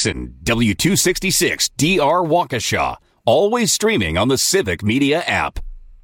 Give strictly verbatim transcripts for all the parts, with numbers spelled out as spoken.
Jackson, W two sixty-six D R Waukesha. Always streaming on the Civic Media app.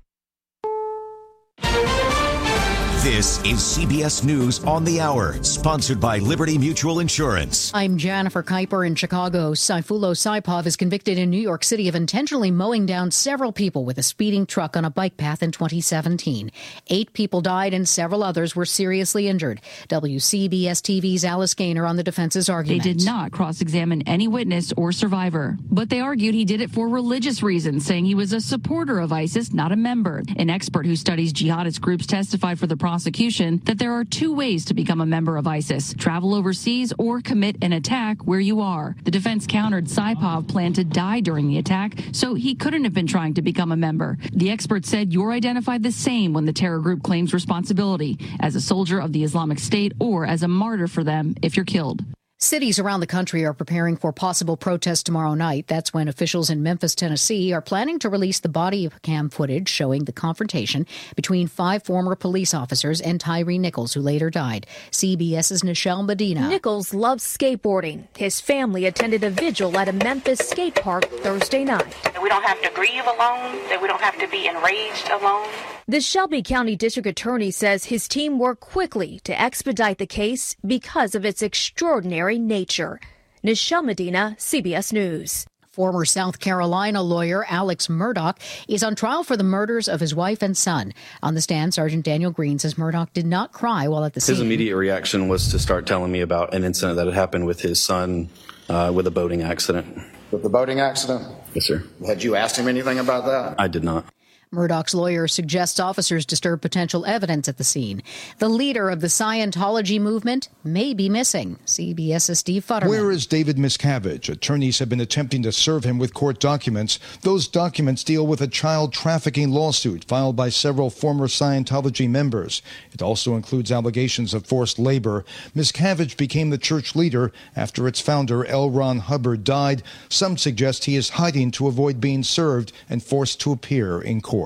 This is C B S News on the Hour, sponsored by Liberty Mutual Insurance. I'm Jennifer Kuiper in Chicago. Saifulo Saipov is convicted in New York City of intentionally mowing down several people with a speeding truck on a bike path in twenty seventeen. Eight people died and several others were seriously injured. W C B S T V's Alice Gaynor on the defense's argument. They did not cross-examine any witness or survivor, but they argued he did it for religious reasons, saying he was a supporter of ISIS, not a member. An expert who studies jihadist groups testified for the prosecution that there are two ways to become a member of ISIS: travel overseas or commit an attack where you are. The defense countered Saipov planned to die during the attack, so he couldn't have been trying to become a member. The expert said you're identified the same when the terror group claims responsibility, as a soldier of the Islamic State or as a martyr for them if you're killed. Cities around the country are preparing for possible protests tomorrow night. That's when officials in Memphis, Tennessee, are planning to release the body cam footage showing the confrontation between five former police officers and Tyree Nichols, who later died. CBS's Nichelle Medina. Nichols loves skateboarding. His family attended a vigil at a Memphis skate park Thursday night. We don't have to grieve alone, that we don't have to be enraged alone. The Shelby County District Attorney says his team worked quickly to expedite the case because of its extraordinary nature. Nichelle Medina, C B S News. Former South Carolina lawyer Alex Murdaugh is on trial for the murders of his wife and son. On the stand, Sergeant Daniel Green says Murdaugh did not cry while at the scene. His immediate reaction was to start telling me about an incident that had happened with his son uh, with a boating accident. With the boating accident? Yes, sir. Had you asked him anything about that? I did not. Murdaugh's lawyer suggests officers disturb potential evidence at the scene. The leader of the Scientology movement may be missing. CBS's Steve Futterman. Where is David Miscavige? Attorneys have been attempting to serve him with court documents. Those documents deal with a child trafficking lawsuit filed by several former Scientology members. It also includes allegations of forced labor. Miscavige became the church leader after its founder, L. Ron Hubbard, died. Some suggest he is hiding to avoid being served and forced to appear in court.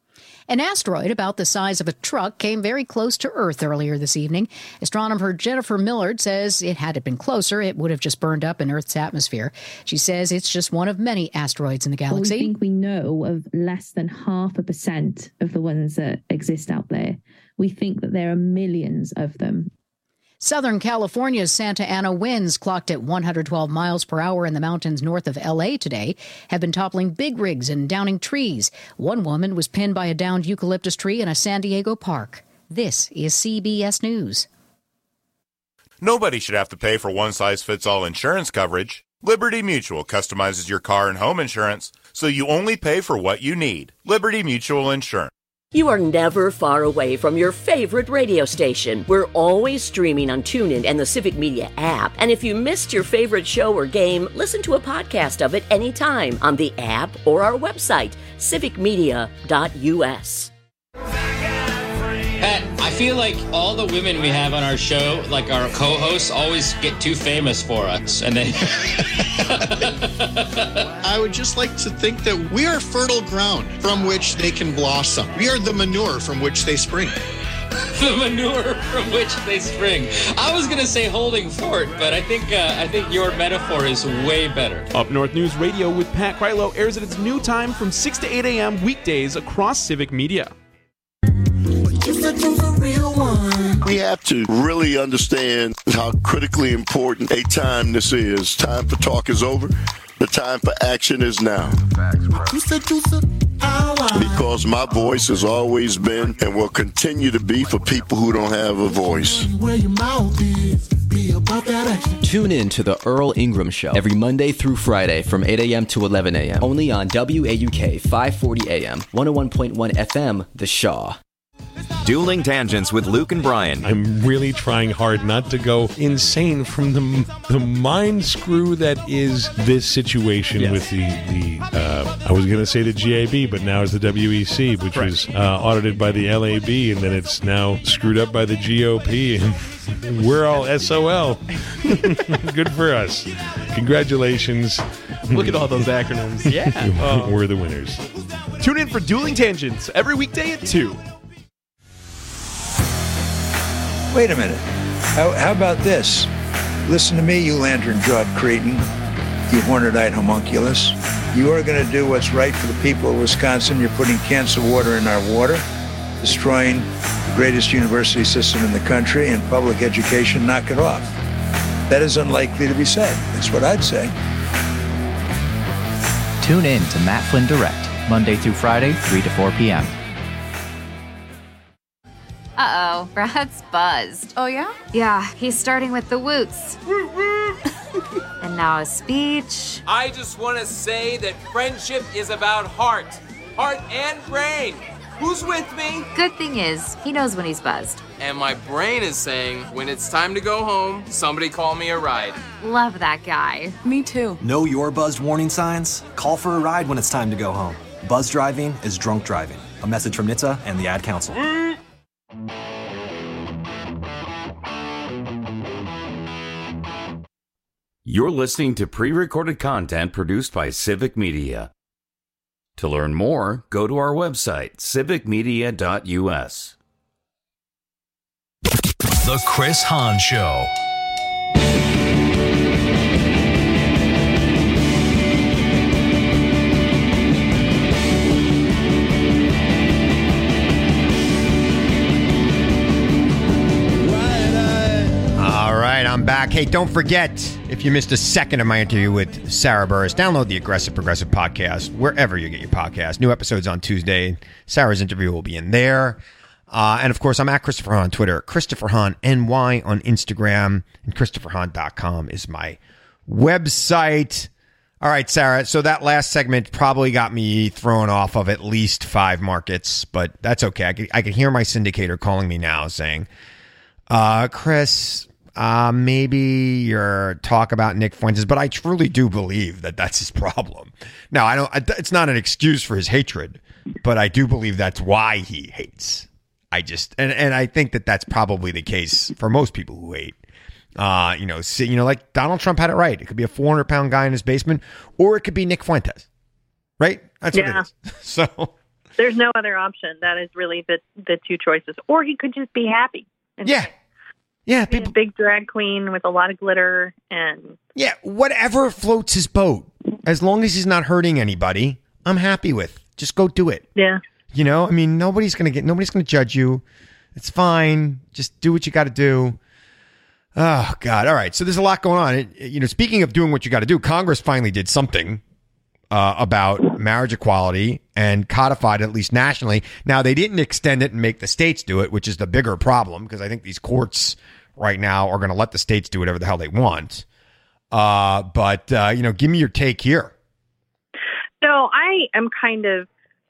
An asteroid about the size of a truck came very close to Earth earlier this evening. Astronomer Jennifer Millard says it had it been closer, it would have just burned up in Earth's atmosphere. She says it's just one of many asteroids in the galaxy. Well, we think we know of less than half a percent of the ones that exist out there. We think that there are millions of them. Southern California's Santa Ana winds, clocked at one hundred twelve miles per hour in the mountains north of L A today, have been toppling big rigs and downing trees. One woman was pinned by a downed eucalyptus tree in a San Diego park. This is C B S News. Nobody should have to pay for one-size-fits-all insurance coverage. Liberty Mutual customizes your car and home insurance, so you only pay for what you need. Liberty Mutual Insurance. You are never far away from your favorite radio station. We're always streaming on TuneIn and the Civic Media app. And if you missed your favorite show or game, listen to a podcast of it anytime on the app or our website, civic media dot u s. Pat, I feel like all the women we have on our show, like our co-hosts, always get too famous for us. And then I would just like to think that we are fertile ground from which they can blossom. We are the manure from which they spring. The manure from which they spring. I was going to say holding fort, but I think uh, I think your metaphor is way better. Up North News Radio with Pat Krylo airs at its new time from six to eight a.m. weekdays across Civic Media. We have to really understand how critically important a time this is. Time for talk is over. The time for action is now. Because my voice has always been and will continue to be for people who don't have a voice. Tune in to the Earl Ingram Show every Monday through Friday from eight a.m. to eleven a.m. Only on W A U K five forty A M, one oh one point one F M, The Shaw. Dueling Tangents with Luke and Brian. I'm really trying hard not to go insane from the the mind screw that is this situation yes. with the, the uh, I was going to say the G A B, but now it's the W E C, which right. was uh, audited by the L A B, and then it's now screwed up by the G O P, and we're all S O L. Good for us. Congratulations. Look at all those acronyms. Yeah. Oh. We're the winners. Tune in for Dueling Tangents every weekday at two. Wait a minute. How, how about this? Listen to me, you lantern-jawed cretin. you hornetite homunculus. You are going to do what's right for the people of Wisconsin. You're putting cancer water in our water, destroying the greatest university system in the country, and public education. Knock it off. That is unlikely to be said. That's what I'd say. Tune in to Matt Flynn Direct, Monday through Friday, three to four p.m. Uh-oh, Brad's buzzed. Oh, yeah? Yeah, he's starting with the woots. And now a speech. I just want to say that friendship is about heart. Heart and brain. Who's with me? Good thing is, he knows when he's buzzed. And my brain is saying, when it's time to go home, somebody call me a ride. Love that guy. Me too. Know your buzzed warning signs? Call for a ride when it's time to go home. Buzz driving is drunk driving. A message from N H T S A and the Ad Council. You're listening to pre-recorded content produced by Civic Media. To learn more, go to our website, civic media dot u s. The Chris Hahn Show. All right, I'm back. Hey, don't forget, if you missed a second of my interview with Sarah Burris, download the Aggressive Progressive podcast wherever you get your podcast. New episodes on Tuesday. Sarah's interview will be in there. Uh, and, of course, I'm at Christopher Hahn on Twitter, Christopher Hahn N Y on Instagram, and christopher hahn dot com is my website. All right, Sarah, so that last segment probably got me thrown off of at least five markets, but that's okay. I could, I could hear my syndicator calling me now saying, uh, Chris, uh, maybe your talk about Nick Fuentes, but I truly do believe that that's his problem. Now, I don't. It's not an excuse for his hatred, but I do believe that's why he hates. I just, and, and I think that that's probably the case for most people who hate. Uh, you know, see, you know, like Donald Trump had it right. It could be a four hundred pound guy in his basement, or it could be Nick Fuentes, right? That's yeah. what it is. So there's no other option. That is really the the two choices. Or he could just be happy. And yeah, yeah. People, a big drag queen with a lot of glitter and yeah, whatever floats his boat. As long as he's not hurting anybody, I'm happy with. Just go do it. Yeah. You know, I mean, nobody's going to get, nobody's going to judge you. It's fine. Just do what you got to do. Oh, God. All right. So there's a lot going on. It, you know, speaking of doing what you got to do, Congress finally did something uh, about marriage equality and codified it, at least nationally. Now, they didn't extend it and make the states do it, which is the bigger problem, because I think these courts right now are going to let the states do whatever the hell they want. Uh, but, uh, you know, give me your take here. So I am kind of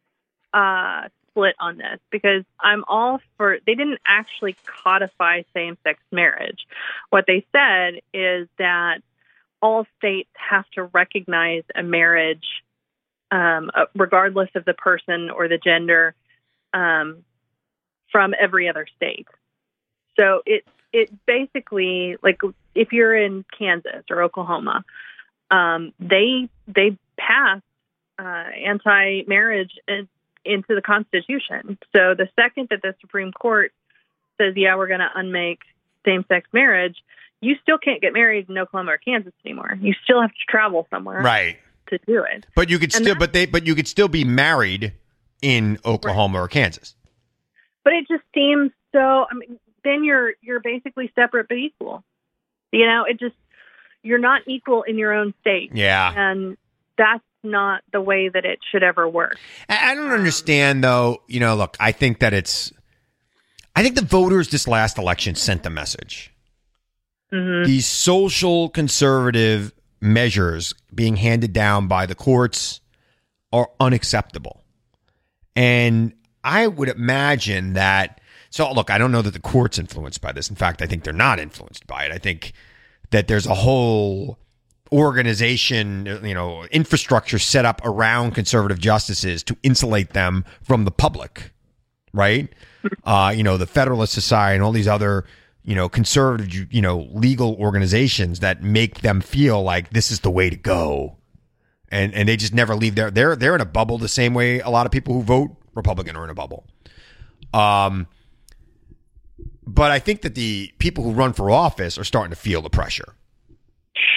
uh, split on this because I'm all for, they didn't actually codify same-sex marriage. What they said is that all states have to recognize a marriage, um, regardless of the person or the gender, um, from every other state. So it it basically, like if you're in Kansas or Oklahoma, um, they they pass uh, anti-marriage in, into the Constitution. So the second that the Supreme Court says, yeah, we're going to unmake same-sex marriage, you still can't get married in Oklahoma or Kansas anymore. You still have to travel somewhere, right, to do it. But you could and still, but they, but you could still be married in Oklahoma right. or Kansas. But it just seems so. I mean, then you're you're basically separate but equal. You know, it just you're not equal in your own state. Yeah, and that's not the way that it should ever work. I don't understand, though. You know, look, I think that it's. I think the voters this last election sent a message. Mm-hmm. These social conservative measures being handed down by the courts are unacceptable. And I would imagine that, so look, I don't know that the court's influenced by this. In fact, I think they're not influenced by it. I think that there's a whole organization, you know, infrastructure set up around conservative justices to insulate them from the public, right? Uh, you know, the Federalist Society and all these other, you know, conservative, you know, legal organizations that make them feel like this is the way to go. And and they just never leave there. They're they're in a bubble the same way a lot of people who vote Republican are in a bubble. Um, but I think that the people who run for office are starting to feel the pressure.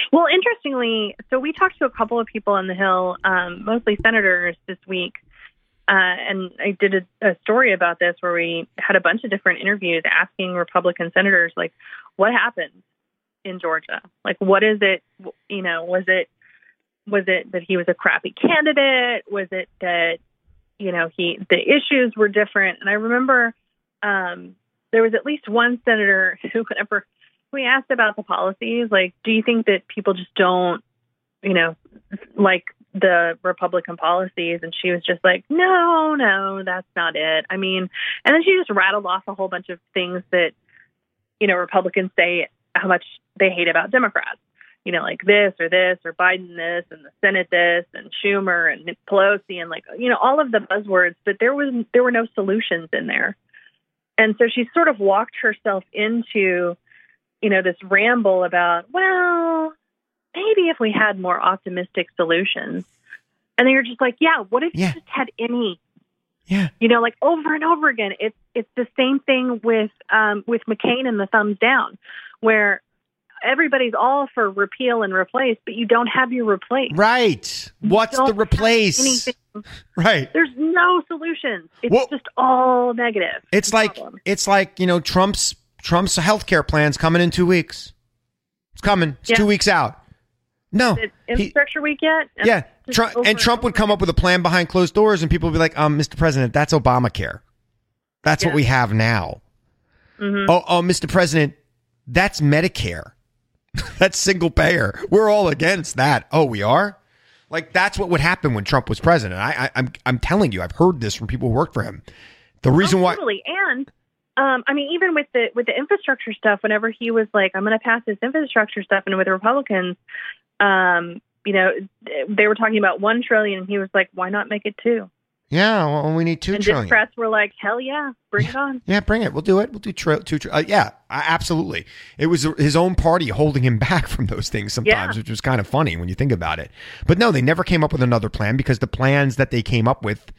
Well, interestingly, so we talked to a couple of people on the Hill, um, mostly senators this week, uh, and I did a, a story about this where we had a bunch of different interviews asking Republican senators, like, what happened in Georgia? Like, what is it, you know, was it, was it that he was a crappy candidate? Was it that, you know, he, the issues were different? And I remember um, there was at least one senator who, whenever we asked about the policies, like, do you think that people just don't, you know, like the Republican policies? And she was just like, no, no, that's not it. I mean, and then she just rattled off a whole bunch of things that, you know, Republicans say how much they hate about Democrats, you know, like this or this or Biden this and the Senate this and Schumer and Pelosi and like, you know, all of the buzzwords, but there was, there were no solutions in there. And so she sort of walked herself into, you know, this ramble about, well, maybe if we had more optimistic solutions. And then you're just like, yeah, what if yeah. you just had any? Yeah. You know, like over and over again. It's it's the same thing with um, with McCain and the thumbs down, where everybody's all for repeal and replace, but you don't have your replace. Right. What's the replace? Anything. Right. There's no solutions. It's well, just all negative. It's like problem. it's like, you know, Trump's Trump's healthcare plan's coming in two weeks. It's coming. It's yeah. two weeks out. No. Is it infrastructure he, week yet? And yeah. Trump, and Trump would come up with a plan behind closed doors and people would be like, um, Mister President, that's Obamacare. That's yeah. what we have now. Mm-hmm. Oh, oh, Mister President, that's Medicare. That's single payer. We're all against that. Oh, we are? Like, that's what would happen when Trump was president. I, I, I'm I'm telling you, I've heard this from people who worked for him. The reason oh, why... Totally. And... Um, I mean, even with the with the infrastructure stuff, whenever he was like, I'm going to pass this infrastructure stuff, and with the Republicans, um, you know, they were talking about one trillion, and he was like, why not make it two? Yeah, well, we need two and trillion. And Democrats were like, hell yeah, bring yeah. it on. Yeah, bring it. We'll do it. We'll do tri- two. Tri- uh, yeah, absolutely. It was his own party holding him back from those things sometimes, yeah. which was kind of funny when you think about it. But no, they never came up with another plan because the plans that they came up with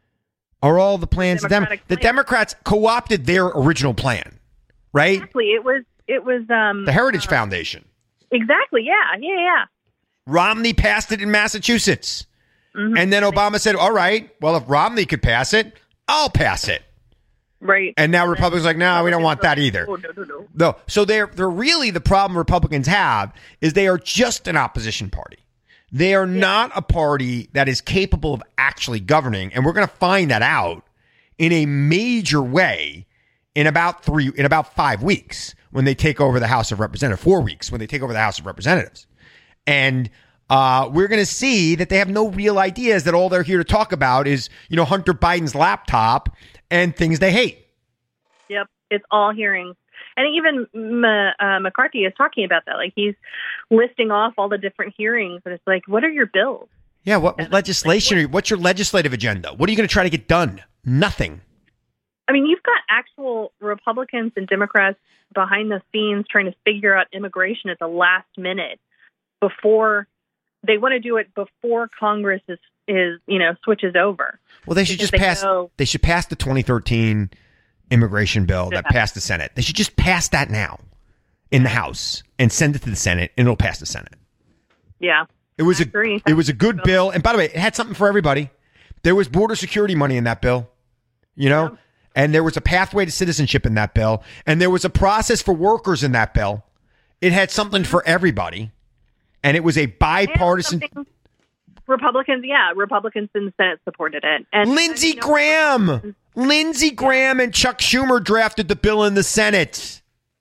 are all the plans. The, Dem- the Democrats co-opted their original plan, right? Exactly. It was it was um, the Heritage uh, Foundation. Exactly. Yeah. Yeah. Yeah. Romney passed it in Massachusetts, mm-hmm. and then Obama said, "All right, well, if Romney could pass it, I'll pass it." Right. And now Republicans are like, "No, we don't want that either." Oh, no, no, no. No. So they're they're really the problem Republicans have is they are just an opposition party. They are yeah. not a party that is capable of actually governing, and we're going to find that out in a major way in about three, in about five weeks when they take over the House of Representatives. Four weeks when they take over the House of Representatives, and uh, we're going to see that they have no real ideas. That all they're here to talk about is, you know, Hunter Biden's laptop and things they hate. Yep, it's all hearings. And even M- uh, McCarthy is talking about that. Like, he's listing off all the different hearings, and it's like, what are your bills? Yeah, what and legislation? Like, what, what's your legislative agenda? What are you going to try to get done? Nothing. I mean, you've got actual Republicans and Democrats behind the scenes trying to figure out immigration at the last minute before they want to do it before Congress is, is you know, switches over. Well, they should just they pass. Know, they should pass the twenty thirteen immigration bill that passed the Senate. They should just pass that now in the House and send it to the Senate, and it'll pass the Senate. Yeah, it was I a agree. it was a good bill, and by the way, it had something for everybody. There was border security money in that bill, you know, yeah. and there was a pathway to citizenship in that bill, and there was a process for workers in that bill. It had something for everybody, and it was a bipartisan. Republicans, yeah, Republicans in the Senate supported it. And Lindsey and, you know, Graham, Lindsey Graham and Chuck Schumer drafted the bill in the Senate.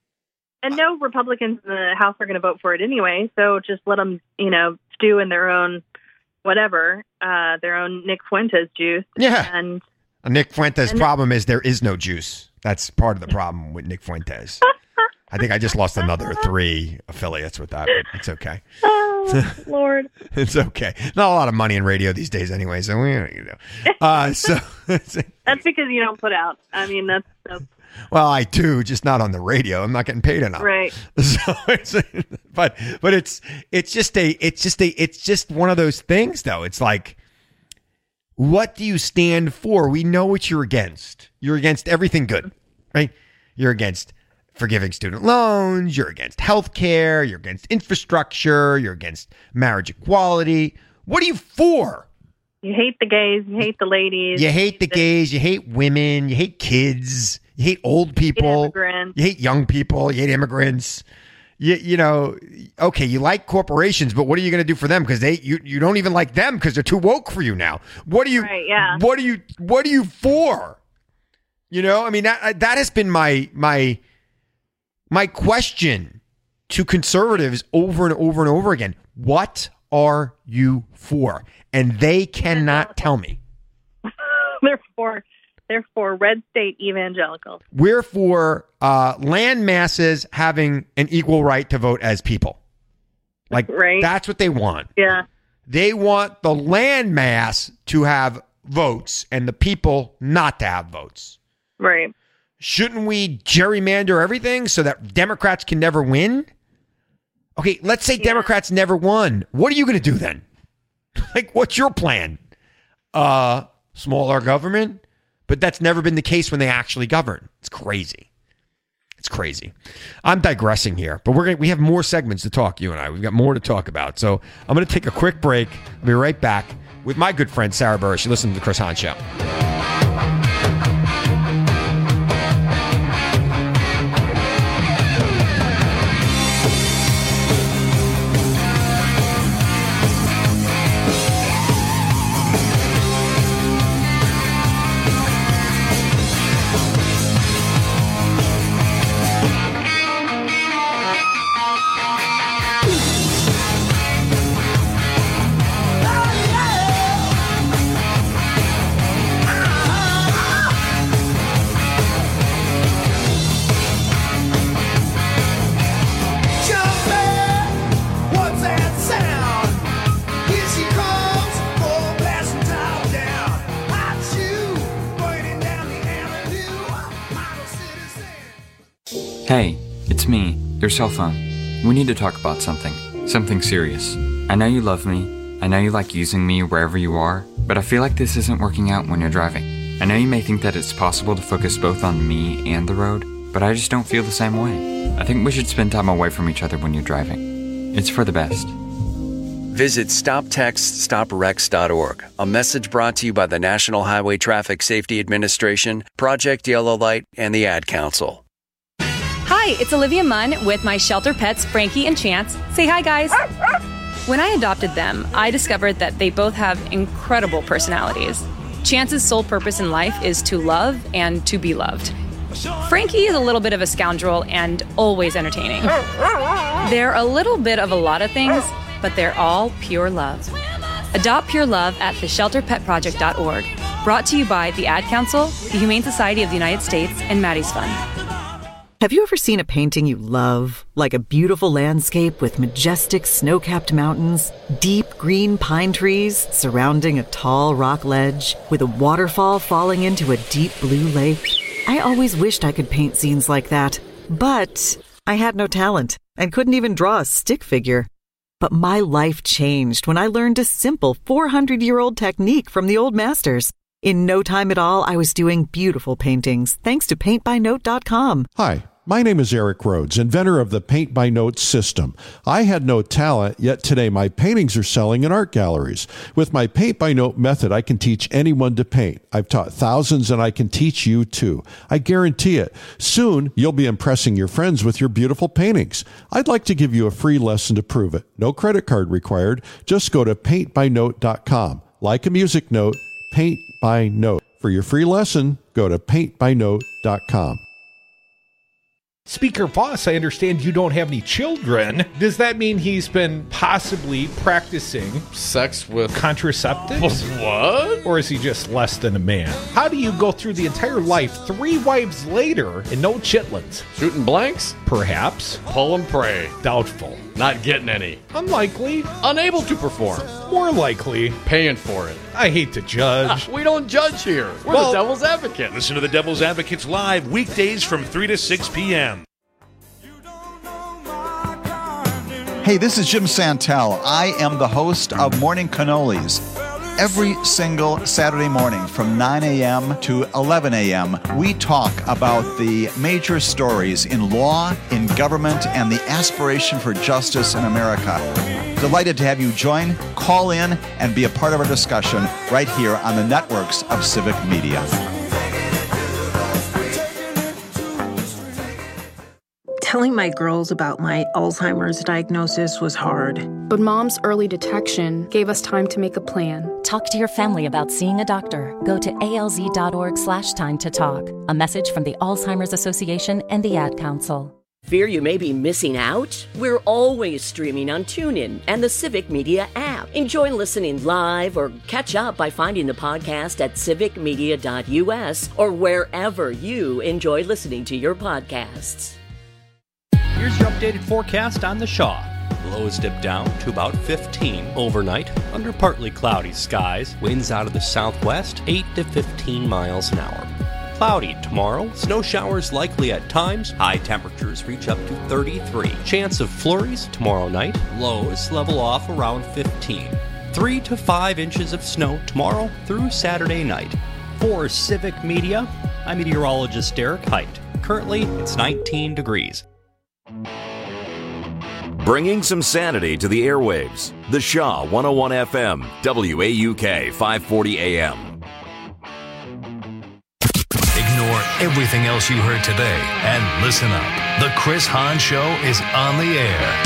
And no Republicans in the House are going to vote for it anyway, so just let them, you know, stew in their own whatever, uh, their own Nick Fuentes juice. Yeah. And Nick Fuentes' and problem is there is no juice. That's part of the problem with Nick Fuentes. I think I just lost another three affiliates with that, but it's okay. Oh, Lord. It's okay. Not a lot of money in radio these days anyway, so we, you know. Uh, so that's because you don't put out. I mean, that's, that's well, I do, just not on the radio. I'm not getting paid enough. Right. So it's, but but it's it's just a it's just a it's just one of those things though. It's like, what do you stand for? We know what you're against. You're against everything good, right? You're against forgiving student loans. You're against health care. You're against infrastructure. You're against marriage equality. What are you for? You hate the gays. You hate the ladies. You hate the gays. You hate women. You hate kids. You hate old people. You hate, you hate young people. You hate immigrants. You, you know, okay, you like corporations, but what are you going to do for them? Because they you, you don't even like them because they're too woke for you now. What are you? Right, yeah. What are you? What are you for? You know, I mean that that has been my my my question to conservatives over and over and over again. What are you for? And they cannot tell me. They're for they're for red state evangelicals. We're for uh, land masses having an equal right to vote as people. Like, right. That's what they want. Yeah. They want the land mass to have votes and the people not to have votes. Right. Shouldn't we gerrymander everything so that Democrats can never win? Okay, let's say yeah. Democrats never won. What are you going to do then? Like, what's your plan? Uh, smaller government? But that's never been the case when they actually govern. It's crazy. It's crazy. I'm digressing here, but we're gonna, we have more segments to talk, you and I. We've got more to talk about. So I'm going to take a quick break. I'll be right back with my good friend, Sarah Burris. You listen to The Chris Hahn Show. Hey, it's me, your cell phone. We need to talk about something. Something serious. I know you love me. I know you like using me wherever you are, but I feel like this isn't working out when you're driving. I know you may think that it's possible to focus both on me and the road, but I just don't feel the same way. I think we should spend time away from each other when you're driving. It's for the best. Visit stop text stop wrecks dot org. A message brought to you by the National Highway Traffic Safety Administration, Project Yellow Light, and the Ad Council. Hi, it's Olivia Munn with my shelter pets, Frankie and Chance. Say hi, guys. When I adopted them, I discovered that they both have incredible personalities. Chance's sole purpose in life is to love and to be loved. Frankie is a little bit of a scoundrel and always entertaining. They're a little bit of a lot of things, but they're all pure love. Adopt pure love at the shelter pet project dot org. Brought to you by the Ad Council, the Humane Society of the United States, and Maddie's Fund. Have you ever seen a painting you love? Like a beautiful landscape with majestic snow-capped mountains, deep green pine trees surrounding a tall rock ledge, with a waterfall falling into a deep blue lake? I always wished I could paint scenes like that, but I had no talent and couldn't even draw a stick figure. But my life changed when I learned a simple four hundred year old technique from the old masters. In no time at all, I was doing beautiful paintings, thanks to paint by note dot com. Hi, my name is Eric Rhodes, inventor of the Paint by Note system. I had no talent, yet today my paintings are selling in art galleries. With my Paint by Note method, I can teach anyone to paint. I've taught thousands, and I can teach you too. I guarantee it. Soon, you'll be impressing your friends with your beautiful paintings. I'd like to give you a free lesson to prove it. No credit card required. Just go to paint by note dot com. Like a music note, Paint by Note. For your free lesson, go to paint by note dot com. Speaker Voss, I understand you don't have any children. Does that mean he's been possibly practicing sex with contraceptives? What? Or is he just less than a man? How do you go through the entire life three wives later and no chitlins? Shooting blanks? Perhaps. Pull and pray. Doubtful. Not getting any. Unlikely. Unable to perform. More likely. Paying for it. I hate to judge. We don't judge here. We're well, the Devil's Advocate. Listen to the Devil's Advocates live weekdays from three to six p.m. Hey, this is Jim Santel. I am the host of Morning Cannolis. Every single Saturday morning from nine a.m. to eleven a.m., we talk about the major stories in law, in government, and the aspiration for justice in America. Delighted to have you join, call in, and be a part of our discussion right here on the networks of Civic Media. Telling my girls about my Alzheimer's diagnosis was hard. But Mom's early detection gave us time to make a plan. Talk to your family about seeing a doctor. Go to alz.org slash time to talk. A message from the Alzheimer's Association and the Ad Council. Fear you may be missing out? We're always streaming on TuneIn and the Civic Media app. Enjoy listening live or catch up by finding the podcast at civic media dot u s or wherever you enjoy listening to your podcasts. Here's your updated forecast on the Shaw. Lows dip down to about fifteen overnight under partly cloudy skies. Winds out of the southwest, eight to fifteen miles an hour. Cloudy tomorrow. Snow showers likely at times. High temperatures reach up to thirty-three. Chance of flurries tomorrow night. Lows level off around fifteen. Three to five inches of snow tomorrow through Saturday night. For Civic Media, I'm meteorologist Derek Height. Currently, it's nineteen degrees. Bringing some sanity to the airwaves. The Shaw one oh one F M, W A U K five forty A M. Ignore everything else you heard today and listen up. The Chris Hahn Show is on the air.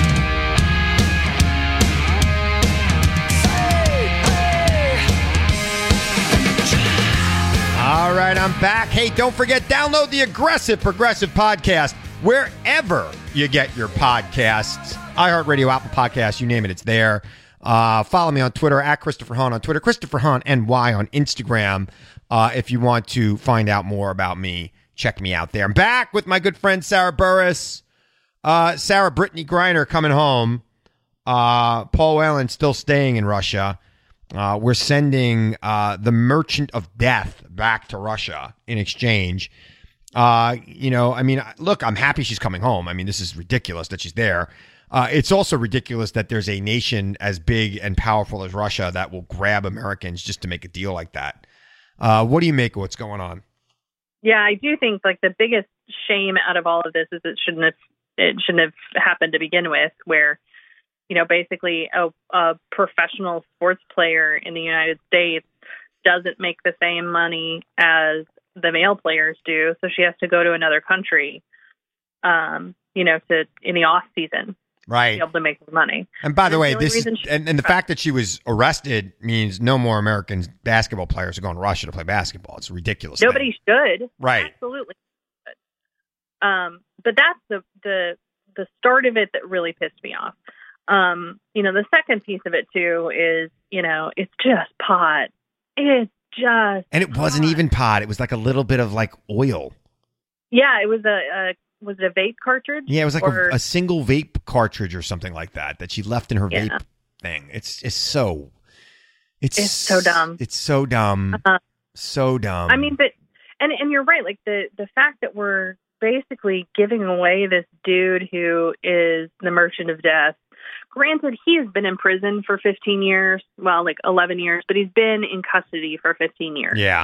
All right, I'm back. Hey, don't forget, download the Aggressive Progressive Podcast wherever you get your podcasts. iHeartRadio, Apple Podcasts, you name it, it's there. Uh, follow me on Twitter, at Christopher Hahn on Twitter, Christopher Hahn N Y on Instagram. Uh, if you want to find out more about me, check me out there. I'm back with my good friend Sarah Burris. Uh, Sarah, Brittany Griner coming home. Uh, Paul Whelan still staying in Russia. Uh, we're sending uh, the Merchant of Death back to Russia in exchange. Uh, you know, I mean, look, I'm happy she's coming home. I mean, this is ridiculous that she's there. Uh, it's also ridiculous that there's a nation as big and powerful as Russia that will grab Americans just to make a deal like that. Uh, what do you make of what's going on? Yeah, I do think like the biggest shame out of all of this is it shouldn't have it shouldn't have happened to begin with, where, you know, basically a, a professional sports player in the United States doesn't make the same money as the male players do, so she has to go to another country, um, you know, to in the off season, right, to be able to make money. And by the That's way, the this is, she- and, and the fact that she was arrested means no more American basketball players are going to Russia to play basketball. It's ridiculous. Nobody should, right? Absolutely. Should. Um, but that's the the the start of it that really pissed me off. Um, you know, the second piece of it too is, you know, it's just pot. It's just And it wasn't even pot. It was like a little bit of like oil. Yeah, it was a, a was it a vape cartridge? Yeah, it was like or, a, a single vape cartridge or something like that that she left in her Yeah. vape thing. It's it's so it's It's so dumb. It's so dumb. Uh, so dumb. I mean, but and and you're right. Like the the fact that we're basically giving away this dude who is the Merchant of Death. Granted, he has been in prison for fifteen years. Well, like eleven years, but he's been in custody for fifteen years. Yeah.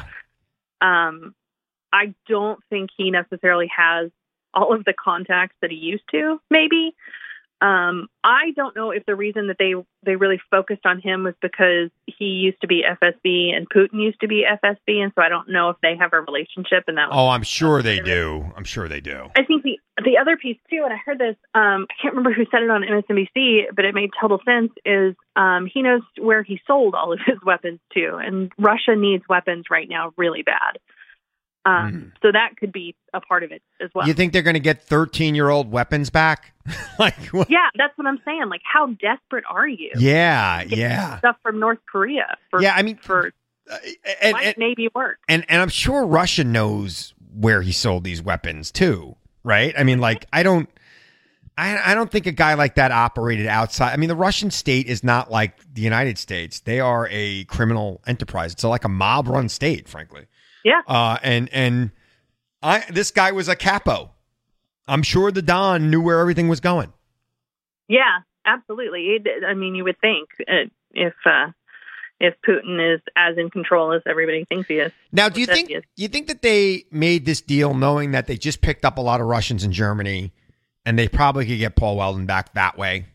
Um, I don't think he necessarily has all of the contacts that he used to, maybe. Um, I don't know if the reason that they, they really focused on him was because he used to be F S B and Putin used to be F S B, and so I don't know if they have a relationship. And that was Oh, I'm sure they do. I'm sure they do. I think the the other piece too, and I heard this, um, I can't remember who said it on M S N B C, but it made total sense, is um, he knows where he sold all of his weapons to, and Russia needs weapons right now really bad. Um, Mm. So that could be a part of it as well. You think they're going to get thirteen-year-old weapons back? like what? Yeah, that's what I'm saying. Like, how desperate are you? Yeah, to get yeah. Stuff from North Korea. For, Yeah, I mean, for and, might and, maybe work. And and I'm sure Russia knows where he sold these weapons too, right? I mean, like I don't, I I don't think a guy like that operated outside. I mean, the Russian state is not like the United States. They are a criminal enterprise. It's like a mob-run state, frankly. Yeah. Uh, and and I this guy was a capo. I'm sure the Don knew where everything was going. Yeah, absolutely. It, I mean, you would think uh, if uh, if Putin is as in control as everybody thinks he is. Now, do you think you think that they made this deal knowing that they just picked up a lot of Russians in Germany, and they probably could get Paul Whelan back that way?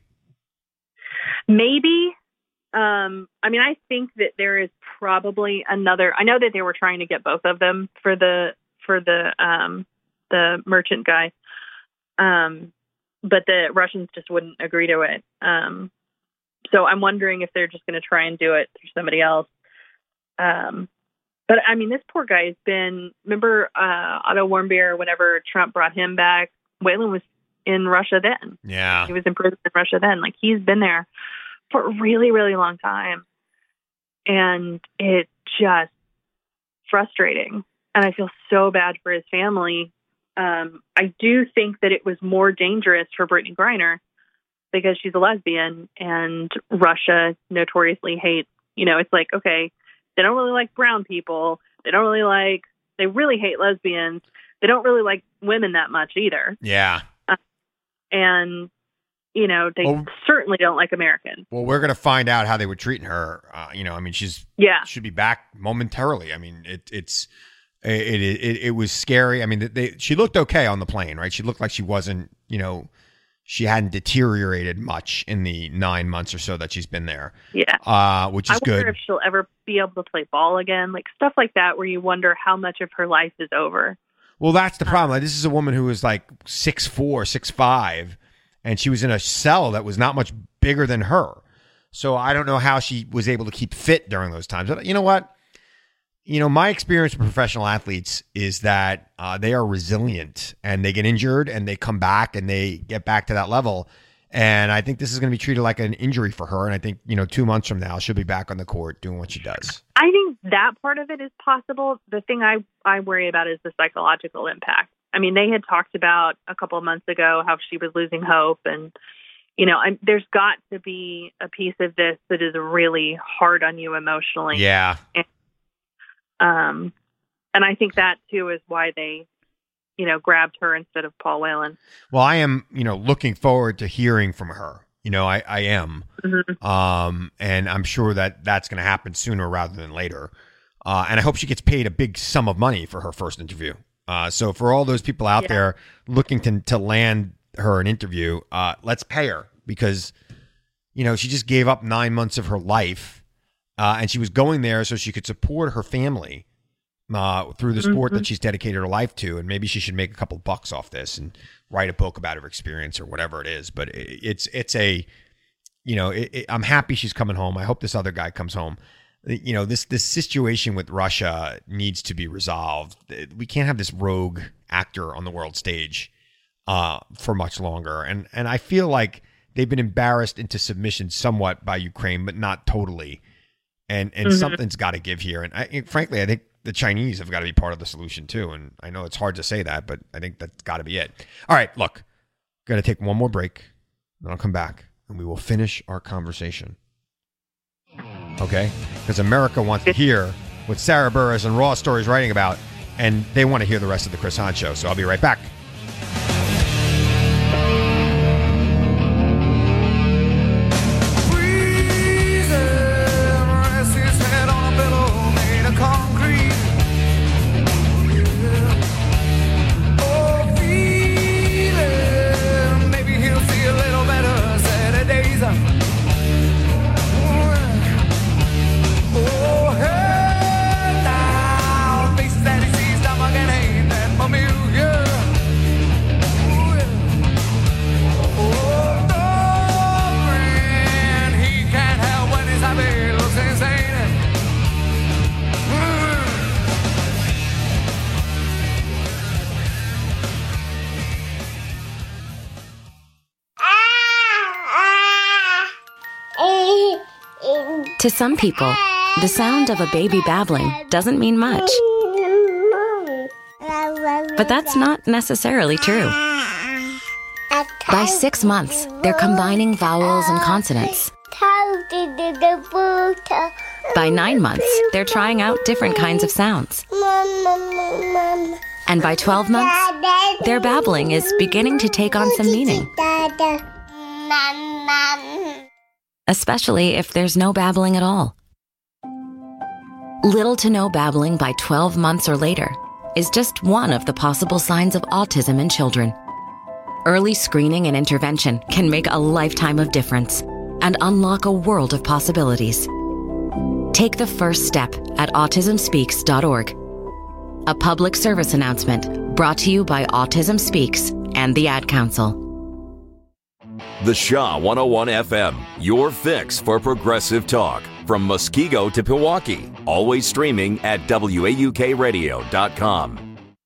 Maybe. Um, I mean, I think that there is probably another. I know that they were trying to get both of them for the for the um, the merchant guy, um, but the Russians just wouldn't agree to it. Um, so I'm wondering if they're just going to try and do it through somebody else. Um, but I mean, this poor guy has been. Remember uh, Otto Warmbier? Whenever Trump brought him back, Whelan was in Russia then. Yeah, he was in prison in Russia then. Like he's been there for a really, really long time. And it's just frustrating. And I feel so bad for his family. Um, I do think that it was more dangerous for Brittany Griner because she's a lesbian and Russia notoriously hates, you know, it's like, okay, they don't really like brown people. They don't really like, they really hate lesbians. They don't really like women that much either. Yeah. Uh, and, you know, they well, certainly don't like Americans. Well, we're going to find out how they were treating her. Uh, you know, I mean, she's yeah should be back momentarily. I mean, it it's it it, it was scary. I mean, they she looked okay on the plane, right? She looked like she wasn't, you know, she hadn't deteriorated much in the nine months or so that she's been there. Yeah, uh, which is I wonder good. If she'll ever be able to play ball again, like stuff like that, where you wonder how much of her life is over. Well, that's the problem. Like, this is a woman who was like six four, six five. And she was in a cell that was not much bigger than her. So I don't know how she was able to keep fit during those times. But you know what? You know, my experience with professional athletes is that uh, they are resilient and they get injured and they come back and they get back to that level. And I think this is going to be treated like an injury for her. And I think, you know, two months from now, she'll be back on the court doing what she does. I think that part of it is possible. The thing I, I worry about is the psychological impact. I mean, they had talked about a couple of months ago how she was losing hope. And, you know, I'm, there's got to be a piece of this that is really hard on you emotionally. Yeah. And, um, and I think that, too, is why they, you know, grabbed her instead of Paul Whelan. Well, I am, you know, looking forward to hearing from her. You know, I, I am. Mm-hmm. Um, and I'm sure that that's going to happen sooner rather than later. Uh, and I hope she gets paid a big sum of money for her first interview. Uh, so for all those people out yeah. there looking to to land her an interview, uh, let's pay her because, you know, she just gave up nine months of her life uh, and she was going there so she could support her family uh, through the sport mm-hmm. that she's dedicated her life to. And maybe she should make a couple of bucks off this and write a book about her experience or whatever it is. But it, it's it's a, you know, it, it, I'm happy she's coming home. I hope this other guy comes home. You know, this this situation with Russia needs to be resolved. We can't have this rogue actor on the world stage uh, for much longer. And and I feel like they've been embarrassed into submission somewhat by Ukraine, but not totally. And and mm-hmm. something's got to give here. And I, frankly, I think the Chinese have got to be part of the solution too. And I know it's hard to say that, but I think that's got to be it. All right, look, got to take one more break. Then I'll come back and we will finish our conversation. Okay, because America wants to hear what Sarah Burris and Raw Story is writing about, and they want to hear the rest of the Chris Hahn Show. So I'll be right back. To some people, the sound of a baby babbling doesn't mean much. But that's not necessarily true. By six months, they're combining vowels and consonants. By nine months, they're trying out different kinds of sounds. And by twelve months, their babbling is beginning to take on some meaning. Especially if there's no babbling at all. Little to no babbling by twelve months or later is just one of the possible signs of autism in children. Early screening and intervention can make a lifetime of difference and unlock a world of possibilities. Take the first step at autism speaks dot org. A public service announcement brought to you by Autism Speaks and the Ad Council. The Shaw one oh one F M, your fix for progressive talk. From Muskego to Pewaukee, always streaming at W A U K radio dot com.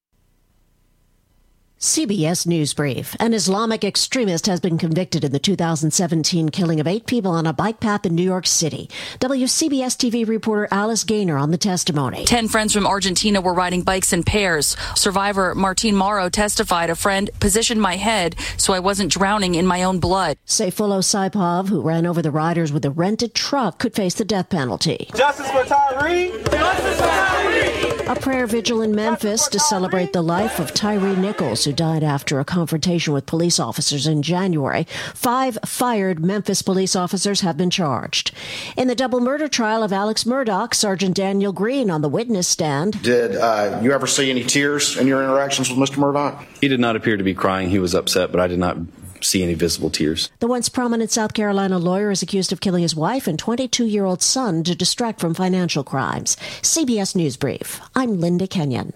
C B S News Brief. An Islamic extremist has been convicted in the two thousand seventeen killing of eight people on a bike path in New York City. W C B S T V reporter Alice Gaynor on the testimony. Ten friends from Argentina were riding bikes in pairs. Survivor Martin Mauro testified a friend positioned my head so I wasn't drowning in my own blood. Sayfullo Saipov, who ran over the riders with a rented truck, could face the death penalty. Justice for Tyree! Justice for Tyree! A prayer vigil in Memphis to celebrate the life of Tyree Nichols, who died after a confrontation with police officers in January. Five fired Memphis police officers have been charged. In the double murder trial of Alex Murdaugh, Sergeant Daniel Green on the witness stand. Did uh, you ever see any tears in your interactions with Mister Murdaugh? He did not appear to be crying. He was upset, but I did not see any visible tears. The once prominent South Carolina lawyer is accused of killing his wife and twenty-two-year-old son to distract from financial crimes. C B S News Brief. I'm Linda Kenyon.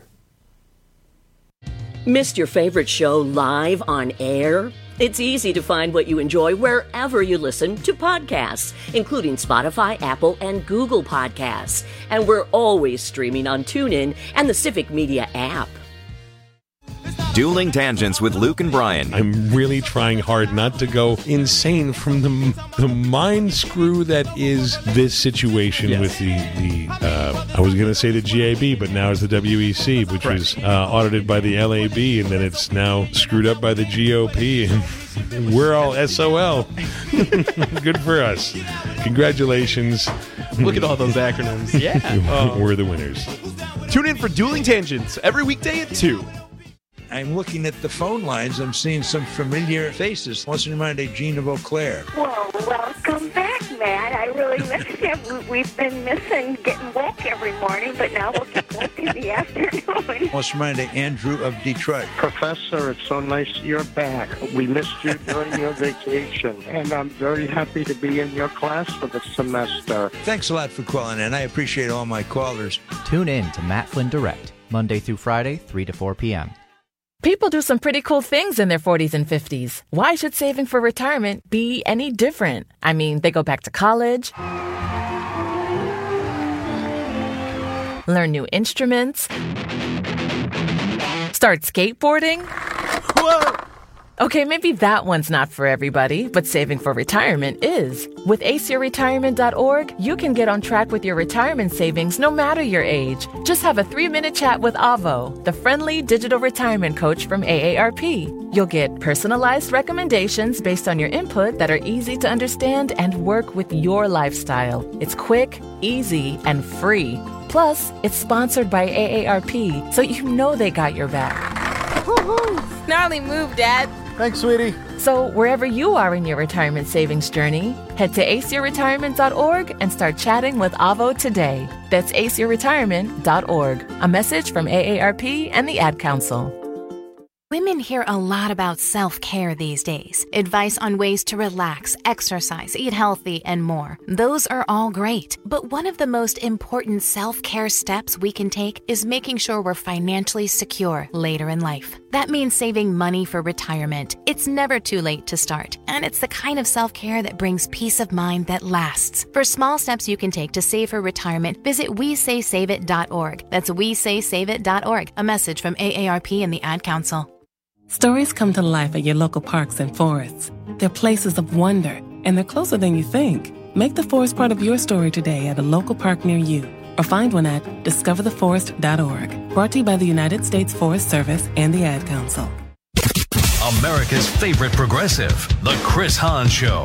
Missed your favorite show live on air? It's easy to find what you enjoy wherever you listen to podcasts, including Spotify, Apple, and Google Podcasts. And we're always streaming on TuneIn and the Civic Media app. Dueling Tangents with Luke and Brian. I'm really trying hard not to go insane from the the mind screw that is this situation yes. with the, the uh, I was going to say the G A B, but now it's the W E C, which right. was uh, audited by the L A B, and then it's now screwed up by the G O P, and we're all S O L. Good for us. Congratulations. Look at all those acronyms. Yeah. uh, we're the winners. Tune in for Dueling Tangents every weekday at two. I'm looking at the phone lines. I'm seeing some familiar faces. What's in mind, Gene of Eau Claire? Well, welcome back, Matt. I really missed you. We've been missing getting woke every morning, but now we'll get woke in the afternoon. What's in mind, Andrew of Detroit? Professor, it's so nice you're back. We missed you during your vacation, and I'm very happy to be in your class for the semester. Thanks a lot for calling in. I appreciate all my callers. Tune in to Matt Flynn Direct, Monday through Friday, three to four p.m. People do some pretty cool things in their forties and fifties. Why should saving for retirement be any different? I mean, they go back to college, learn new instruments, start skateboarding. Whoa! Okay, maybe that one's not for everybody, but saving for retirement is. With ace your retirement dot org, you can get on track with your retirement savings no matter your age. Just have a three-minute chat with Avo, the friendly digital retirement coach from A A R P. You'll get personalized recommendations based on your input that are easy to understand and work with your lifestyle. It's quick, easy, and free. Plus, it's sponsored by A A R P, so you know they got your back. Woo-hoo. Gnarly move, Dad. Thanks, sweetie. So wherever you are in your retirement savings journey, head to ace your retirement dot org and start chatting with Avo today. That's ace your retirement dot org. A message from A A R P and the Ad Council. Women hear a lot about self-care these days. Advice on ways to relax, exercise, eat healthy, and more. Those are all great. But one of the most important self-care steps we can take is making sure we're financially secure later in life. That means saving money for retirement. It's never too late to start. And it's the kind of self-care that brings peace of mind that lasts. For small steps you can take to save for retirement, visit we say save it dot org. That's we say save it dot org. A message from A A R P and the Ad Council. Stories come to life at your local parks and forests. They're places of wonder, and they're closer than you think. Make the forest part of your story today at a local park near you, or find one at discover the forest dot org. Brought to you by the United States Forest Service and the Ad Council. America's favorite progressive, The Chris Hahn Show.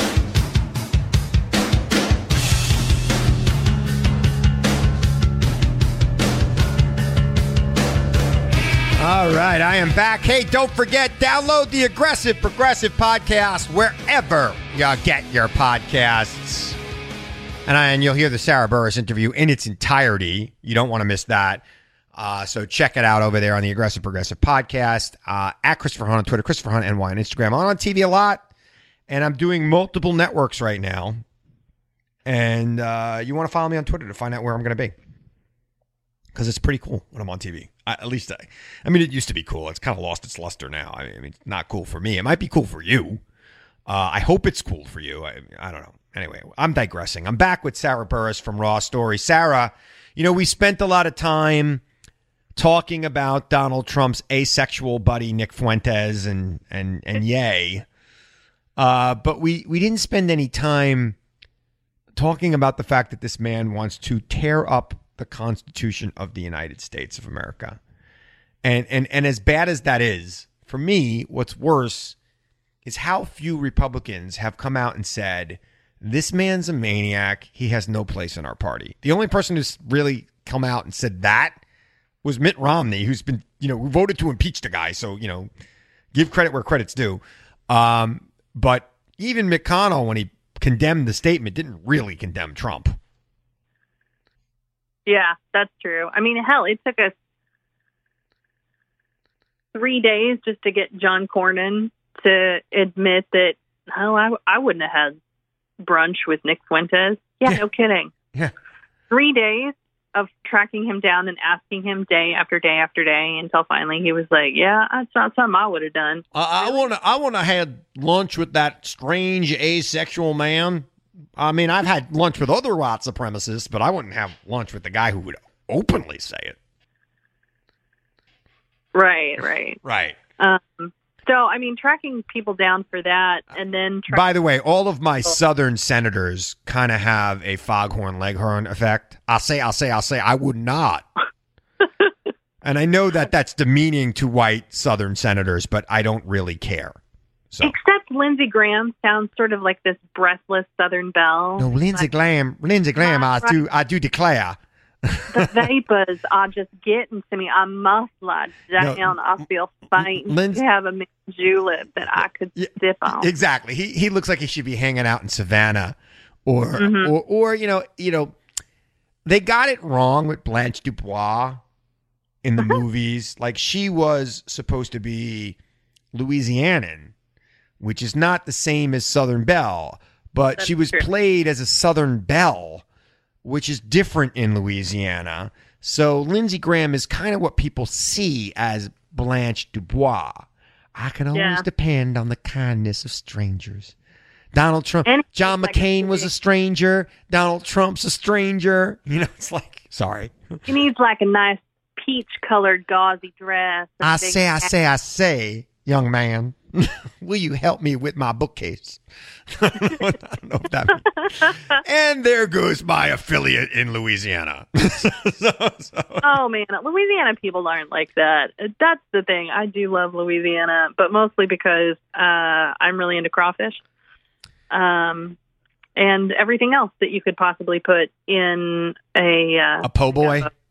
All right, I am back. Hey, don't forget, download the Aggressive Progressive Podcast wherever you get your podcasts. And, I, and you'll hear the Sarah Burris interview in its entirety. You don't want to miss that. Uh, so check it out over there on the Aggressive Progressive podcast. Uh, at Christopher Hunt on Twitter, Christopher Hunt N Y on Instagram. I'm on T V a lot, and I'm doing multiple networks right now. And uh, you want to follow me on Twitter to find out where I'm going to be. Because it's pretty cool when I'm on T V. I, at least, I, I mean, it used to be cool. It's kind of lost its luster now. I mean, I mean, it's not cool for me. It might be cool for you. Uh, I hope it's cool for you. I, I don't know. Anyway, I'm digressing. I'm back with Sarah Burris from Raw Story. Sarah, you know, we spent a lot of time talking about Donald Trump's asexual buddy, Nick Fuentes, and and and yay. Uh, but we, we didn't spend any time talking about the fact that this man wants to tear up the Constitution of the United States of America. And and and as bad as that is, for me, what's worse is how few Republicans have come out and said, this man's a maniac. He has no place in our party. The only person who's really come out and said that was Mitt Romney, who's been, you know, who voted to impeach the guy. So, you know, give credit where credit's due. Um, but even McConnell, when he condemned the statement, didn't really condemn Trump. Yeah, that's true. I mean, hell, it took us three days just to get John Cornyn to admit that, oh, I, I wouldn't have had brunch with Nick Fuentes. Yeah, no kidding. Yeah. Three days of tracking him down and asking him day after day after day until finally he was like, yeah, that's not something I would have done. Uh, I want to I want to have lunch with that strange asexual man. I mean, I've had lunch with other white supremacists, but I wouldn't have lunch with the guy who would openly say it. Right, right. Right. Um, so, I mean, tracking people down for that and then... Tra- By the way, all of my Southern senators kind of have a foghorn leghorn effect. I'll say, I'll say, I'll say, I would not. And I know that that's demeaning to white Southern senators, but I don't really care. So. Except Lindsey Graham sounds sort of like this breathless Southern belle. No, Lindsey like, Graham, Lindsey Graham, I do, I do declare. The vapors are just getting to me. I must lie down. No, I feel faint. Lindsey, to have a mint julep that I could yeah, sip on. Exactly. He he looks like he should be hanging out in Savannah, or mm-hmm. or or you know you know, they got it wrong with Blanche Dubois in the movies. Like, she was supposed to be Louisianan, which is not the same as Southern Belle, but That's she was true. played as a Southern Belle, which is different in Louisiana. So Lindsey Graham is kind of what people see as Blanche Dubois. I can always yeah. depend on the kindness of strangers. Donald Trump, and John like McCain was a stranger. Donald Trump's a stranger. You know, it's like, sorry. He needs like a nice peach-colored gauzy dress. I say, I say, I say, young man, will you help me with my bookcase? I don't know, I don't know if that means. And there goes my affiliate in Louisiana. so, so. Oh, man. Louisiana people aren't like that. That's the thing. I do love Louisiana, but mostly because uh, I'm really into crawfish um, and everything else that you could possibly put in a... Uh, a po' boy? Uh,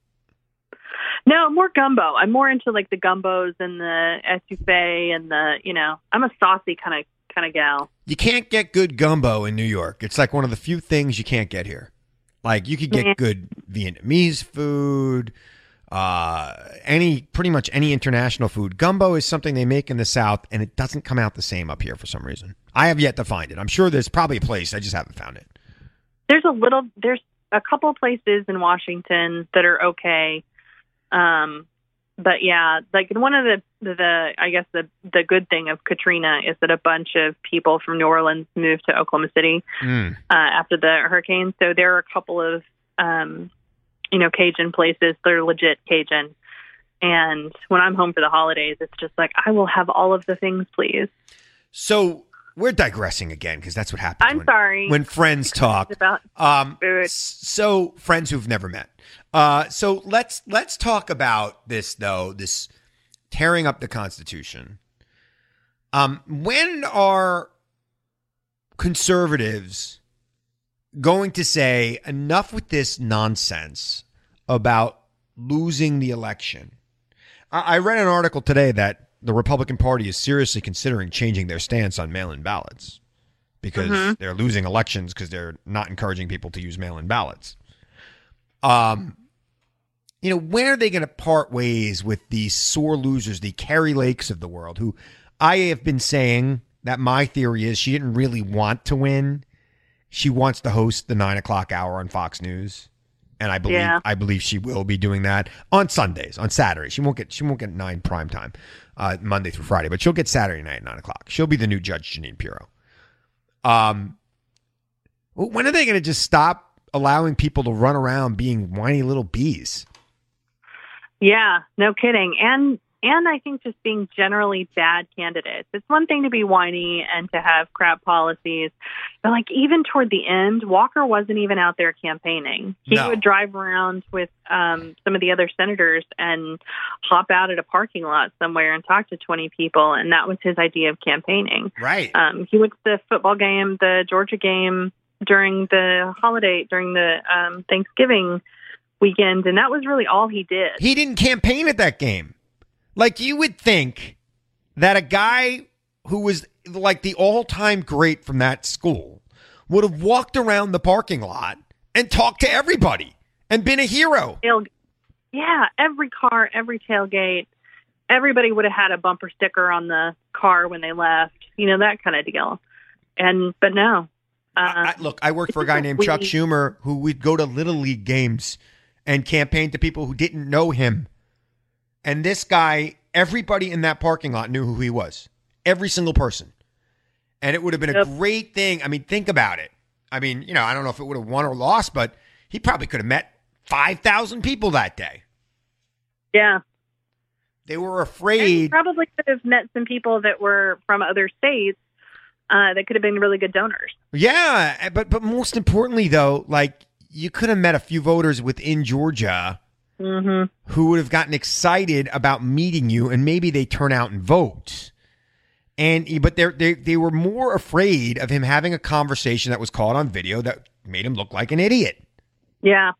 No, more gumbo. I'm more into like the gumbos and the etouffee and the, you know, I'm a saucy kind of kind of gal. You can't get good gumbo in New York. It's like one of the few things you can't get here. Like, you could get yeah. good Vietnamese food, uh, any pretty much any international food. Gumbo is something they make in the South, and it doesn't come out the same up here for some reason. I have yet to find it. I'm sure there's probably a place. I just haven't found it. There's a little, there's a couple places in Washington that are okay. Um, but yeah, like one of the, the, I guess the, the good thing of Katrina is that a bunch of people from New Orleans moved to Oklahoma City, mm. uh, after the hurricane. So there are a couple of, um, you know, Cajun places that are legit Cajun. And when I'm home for the holidays, it's just like, I will have all of the things, please. So we're digressing again, because that's what happens. I'm when, sorry. When friends talk about um, food. So friends who've never met. Uh, so let's let's talk about this, though, this tearing up the Constitution. Um, when are conservatives going to say enough with this nonsense about losing the election? I, I read an article today that the Republican Party is seriously considering changing their stance on mail-in ballots. because Mhm. they're losing elections because they're not encouraging people to use mail-in ballots. Um, you know, when are they going to part ways with these sore losers, the Carrie Lakes of the world, who I have been saying that my theory is she didn't really want to win. She wants to host the nine o'clock hour on Fox News. And I believe Yeah. I believe she will be doing that on Sundays, on Saturday. She won't get she won't get nine prime time, uh, Monday through Friday, but she'll get Saturday night at nine o'clock. She'll be the new Judge Jeanine Pirro. Um, when are they going to just stop allowing people to run around being whiny little bees? Yeah, no kidding. And and I think just being generally bad candidates. It's one thing to be whiny and to have crap policies, but like even toward the end, Walker wasn't even out there campaigning. He No. would drive around with um, some of the other senators and hop out at a parking lot somewhere and talk to twenty people, and that was his idea of campaigning. Right. Um, he went to the football game, the Georgia game during the holiday, during the um, Thanksgiving weekend, and that was really all he did. He didn't campaign at that game. Like, you would think that a guy who was like the all-time great from that school would have walked around the parking lot and talked to everybody and been a hero. Tail- Yeah, every car, every tailgate, everybody would have had a bumper sticker on the car when they left, you know, that kind of deal. And, but no. Uh, I, look, I worked for a guy named Chuck Schumer who would go to Little League games and campaign to people who didn't know him. And this guy, everybody in that parking lot knew who he was. Every single person. And it would have been a Yep. great thing. I mean, think about it. I mean, you know, I don't know if it would have won or lost, but he probably could have met five thousand people that day. Yeah. They were And he afraid. probably could have met some people that were from other states uh, that could have been really good donors. Yeah, but but most importantly, though, like, you could have met a few voters within Georgia Mm-hmm. who would have gotten excited about meeting you, and maybe they turn out and vote. And but they they they were more afraid of him having a conversation that was caught on video that made him look like an idiot. Yeah.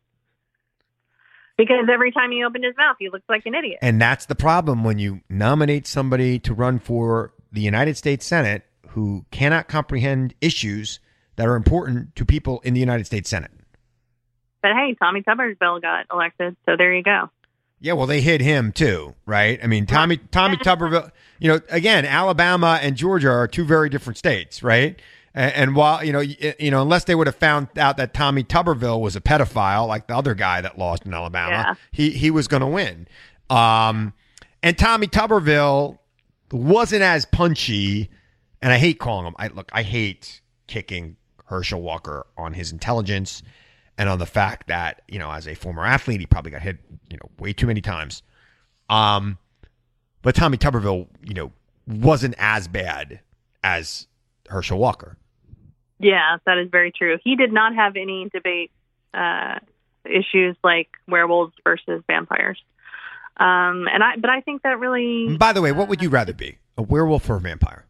Because every time he opened his mouth, he looked like an idiot. And that's the problem when you nominate somebody to run for the United States Senate who cannot comprehend issues that are important to people in the United States Senate. But hey, Tommy Tuberville got elected, so there you go. Yeah, well, they hid him too, right? I mean, Tommy Tommy Tuberville, you know, again, Alabama and Georgia are two very different states, right? And, and while, you know, you, you know, unless they would have found out that Tommy Tuberville was a pedophile, like the other guy that lost in Alabama, Yeah. he he was going to win. Um, and Tommy Tuberville wasn't as punchy, and I hate calling him. I look, I hate kicking Herschel Walker on his intelligence. And on the fact that, you know, as a former athlete, he probably got hit, you know, way too many times. Um, but Tommy Tuberville, you know, wasn't as bad as Herschel Walker. Yeah, that is very true. He did not have any debate uh, issues like werewolves versus vampires. Um, and I, but I think that really. By the way, what would you rather be, a werewolf or a vampire?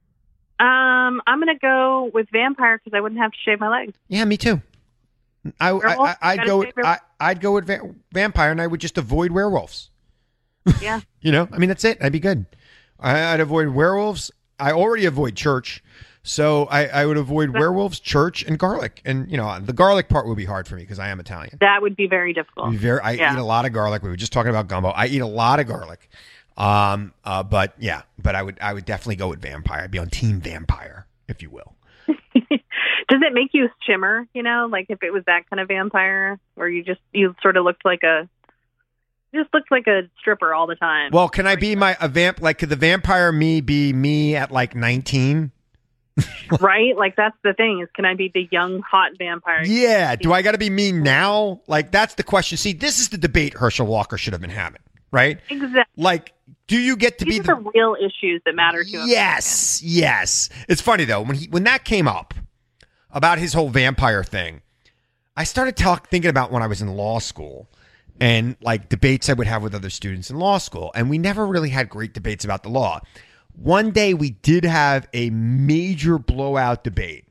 Um, I'm going to go with vampire because I wouldn't have to shave my legs. Yeah, me too. I, Werewolf? I, I'd Got a go. With, favorite? I, I'd go with va- vampire, and I would just avoid werewolves. Yeah. You know, I mean, that's it. I'd be good. I, I'd avoid werewolves. I already avoid church, so I, I would avoid werewolves, church, and garlic. And you know, the garlic part would be hard for me because I am Italian. That would be very difficult. Be very, I Yeah. eat a lot of garlic. We were just talking about gumbo. I eat a lot of garlic. Um, uh, but yeah, but I would, I would definitely go with vampire. I'd be on team vampire, if you will. Does it make you shimmer, you know, like if it was that kind of vampire where you just, you sort of looked like a, just looked like a stripper all the time? Well, can I be my a vamp? Like, could the vampire me be me at like nineteen? Right? Like that's the thing is, can I be the young, hot vampire? Yeah. Do I got to be me now? Like, that's the question. See, this is the debate Herschel Walker should have been having, right? Exactly. Like, do you get to These be are the the real issues that matter to him. Yes, yes. It's funny though when he when that came up about his whole vampire thing. I started talk thinking about when I was in law school and like debates I would have with other students in law school, and we never really had great debates about the law. One day we did have a major blowout debate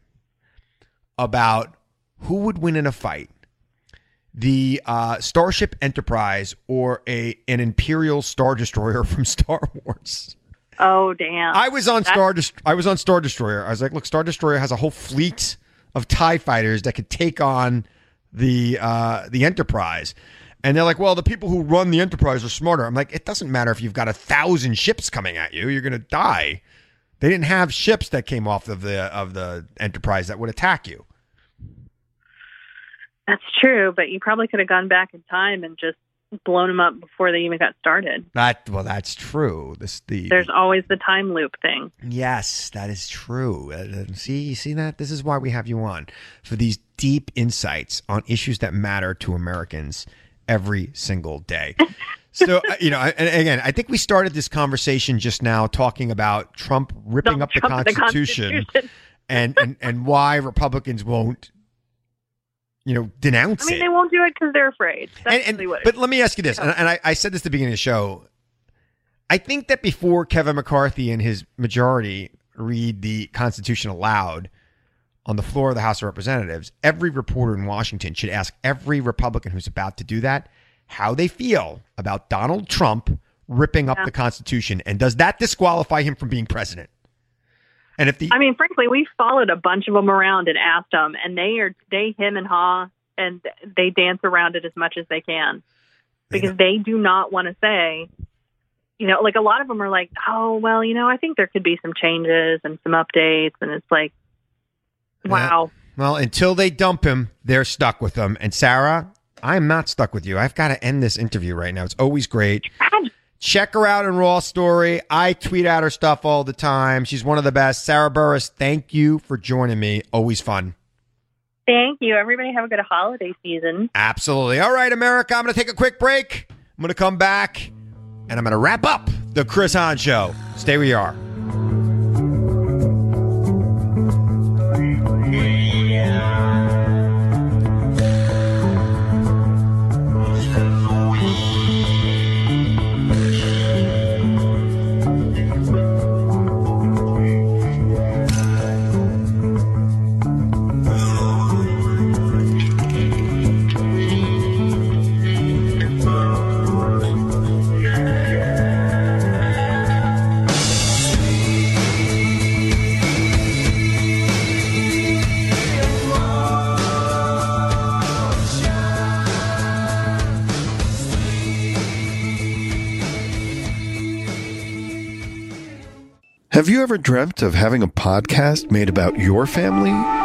about who would win in a fight, the uh, Starship Enterprise or a an Imperial Star Destroyer from Star Wars. Oh, damn. I was on That's- Star Dest- I was on Star Destroyer. I was like, look, Star Destroyer has a whole fleet of TIE fighters that could take on the uh, the Enterprise. And they're like, well, the people who run the Enterprise are smarter. I'm like, it doesn't matter if you've got a thousand ships coming at you. You're going to die. They didn't have ships that came off of the of the Enterprise that would attack you. That's true, but you probably could have gone back in time and just blown them up before they even got started. That well, that's true. This the There's always the time loop thing. Yes, that is true. Uh, see, you see that? This is why we have you on, for these deep insights on issues that matter to Americans every single day. So, uh, you know, and again, I think we started this conversation just now talking about Trump ripping Don't up the Trump the Constitution, Constitution. and, and, and why Republicans won't, you know, denounce I mean, it. they won't do it because they're afraid. That's And- and- really what it but is. let me ask you this, and, and I, I said this at the beginning of the show. I think that before Kevin McCarthy and his majority read the Constitution aloud on the floor of the House of Representatives, every reporter in Washington should ask every Republican who's about to do that how they feel about Donald Trump ripping up Yeah. the Constitution, and does that disqualify him from being president? And if the I mean, frankly, we followed a bunch of them around and asked them, and they are they him and ha, and they dance around it as much as they can because they do not want to say, you know, like a lot of them are like, oh, well, you know, I think there could be some changes and some updates, and it's like, wow. Well, until they dump him, they're stuck with him. And Sarah, I'm not stuck with you. I've got to end this interview right now. It's always great. Check her out in Raw Story. I tweet out her stuff all the time. She's one of the best. Sarah Burris, thank you for joining me. Always fun. Thank you. Everybody have a good holiday season. Absolutely. All right, America, I'm going to take a quick break. I'm going to come back, and I'm going to wrap up the Chris Hahn Show. Stay where you are. Have you ever dreamt of having a podcast made about your family?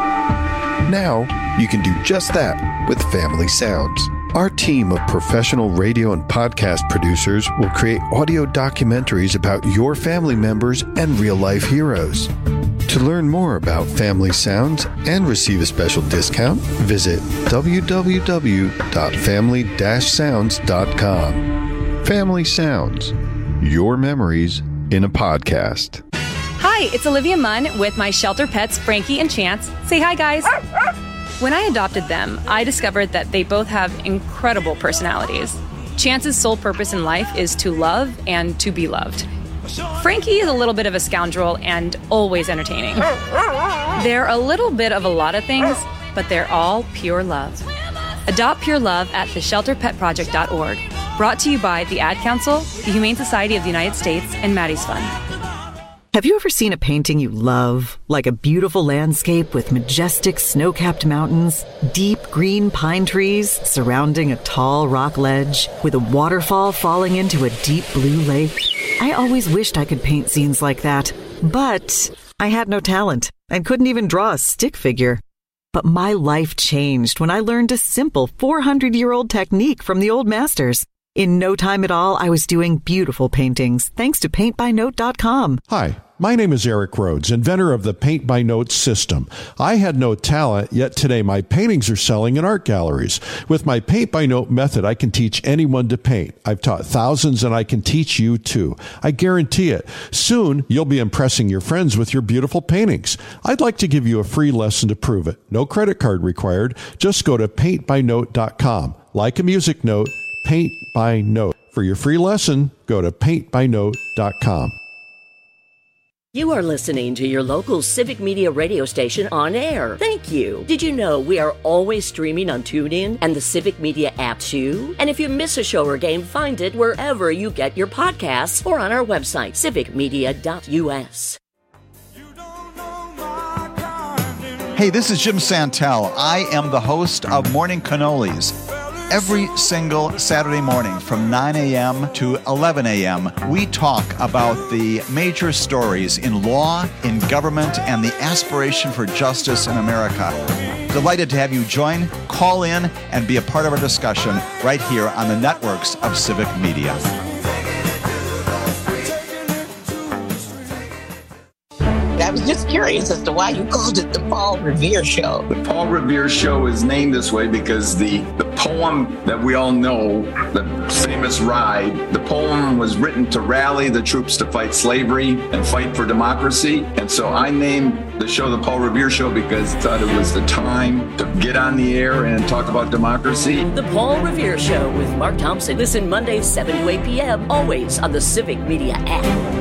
Now, you can do just that with Family Sounds. Our team of professional radio and podcast producers will create audio documentaries about your family members and real-life heroes. To learn more about Family Sounds and receive a special discount, visit w w w dot family dash sounds dot com. Family Sounds. Your memories in a podcast. Hi, it's Olivia Munn with my shelter pets, Frankie and Chance. Say hi, guys. When I adopted them, I discovered that they both have incredible personalities. Chance's sole purpose in life is to love and to be loved. Frankie is a little bit of a scoundrel and always entertaining. They're a little bit of a lot of things, but they're all pure love. Adopt pure love at the shelter pet project dot org. Brought to you by the Ad Council, the Humane Society of the United States, and Maddie's Fund. Have you ever seen a painting you love? Like a beautiful landscape with majestic snow-capped mountains, deep green pine trees surrounding a tall rock ledge, with a waterfall falling into a deep blue lake? I always wished I could paint scenes like that, but I had no talent and couldn't even draw a stick figure. But my life changed when I learned a simple four hundred year old technique from the old masters. In no time at all, I was doing beautiful paintings thanks to paint by note dot com. Hi, my name is Eric Rhodes, inventor of the Paint by Note system. I had no talent, yet today my paintings are selling in art galleries. With my Paint by Note method, I can teach anyone to paint. I've taught thousands, and I can teach you too. I guarantee it. Soon, you'll be impressing your friends with your beautiful paintings. I'd like to give you a free lesson to prove it. No credit card required. Just go to paint by note dot com. Like a music note, Paint by Note. For your free lesson, go to paint by note dot com. You are listening to your local Civic Media radio station on air. Thank you. Did you know we are always streaming on TuneIn and the Civic Media app too? And if you miss a show or game, find it wherever you get your podcasts or on our website, civic media dot u s. Hey, this is Jim Santel. I am the host of Morning Cannolis. Every single Saturday morning from nine a.m. to eleven a.m., we talk about the major stories in law, in government, and the aspiration for justice in America. Delighted to have you join, call in, and be a part of our discussion right here on the networks of Civic Media. I was just curious as to why you called it the Paul Revere Show. The Paul Revere Show is named this way because the, the poem that we all know, the famous Ride, the poem was written to rally the troops to fight slavery and fight for democracy. And so I named the show the Paul Revere Show because I thought it was the time to get on the air and talk about democracy. The Paul Revere Show with Mark Thompson. Listen Mondays, seven to eight p.m., always on the Civic Media app.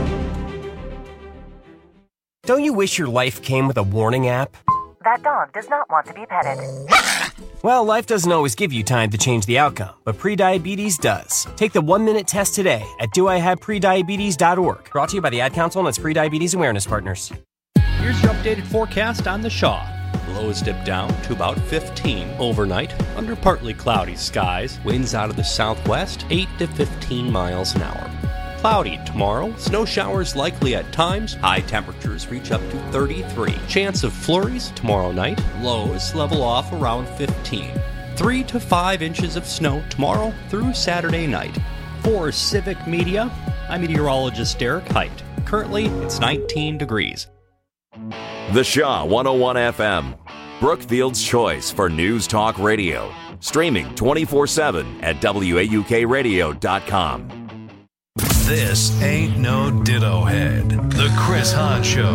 Don't you wish your life came with a warning app? That dog does not want to be petted. Well, life doesn't always give you time to change the outcome, but prediabetes does. Take the one-minute test today at do I have prediabetes dot org. Brought to you by the Ad Council and its Prediabetes Awareness Partners. Here's your updated forecast on the Shaw. Lows dip down to about fifteen overnight under partly cloudy skies. Winds out of the southwest, eight to fifteen miles an hour. Cloudy tomorrow, snow showers likely at times, high temperatures reach up to thirty-three. Chance of flurries tomorrow night, lows level off around fifteen. Three to five inches of snow tomorrow through Saturday night. For Civic Media, I'm meteorologist Derek Height. Currently, it's nineteen degrees. The Shaw one oh one F M, Brookfield's choice for news talk radio. Streaming twenty-four seven at W A U K radio dot com. This ain't no ditto head. The Chris Hahn Show.